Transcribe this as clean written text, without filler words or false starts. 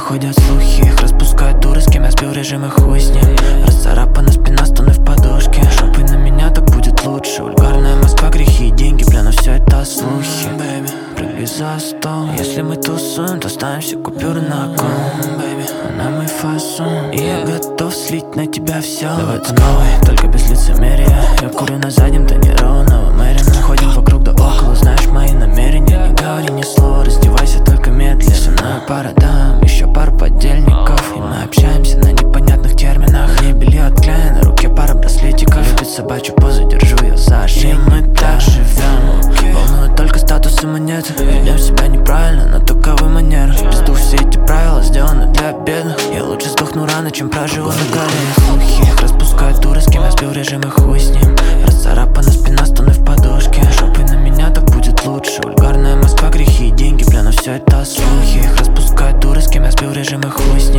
ходят слухи, их распускают дуры, с кем я сбил режим и хуй с ним. Расцарапана спина, стоны в подушке. Шопы на меня, так будет лучше. Вульгарная Москва, грехи и деньги, бля, но все это слухи. Прыгай за стол. Если мы тусуем, то ставим все купюры на кон. Она мой фасон, и я готов слить на тебя все. Давай по новой, только без лицемерия. Я курю на заднем тонированного Мэрина. Ходим вокруг да около, знаешь мои намерения. Не говори ни слова, раздевайся только медленно. Со мной пара дам, еще пару подельников. И мы общаемся на непонятных терминах. Мне белье отклеено, на руке пара браслетиков. Любит собачью позу, держу ее за ошейник. Мы так живем, волнуют только статус и монеты. Ведем себя неправильно, но таковы манеры. В пизду все эти правила сделаны для бедных. Я лучше сдохну рано, чем проживу на горе. Слухи, их распускают дуры, с кем я сбил режим и хуй с ним. Расцарапана спина, стоны в подушке. Шопы на меня, так будет лучше. Вульгарная Москва, грехи и деньги, бля, но все это слухи. Их распускают дуры, с кем я сбил режим и хуй с ним.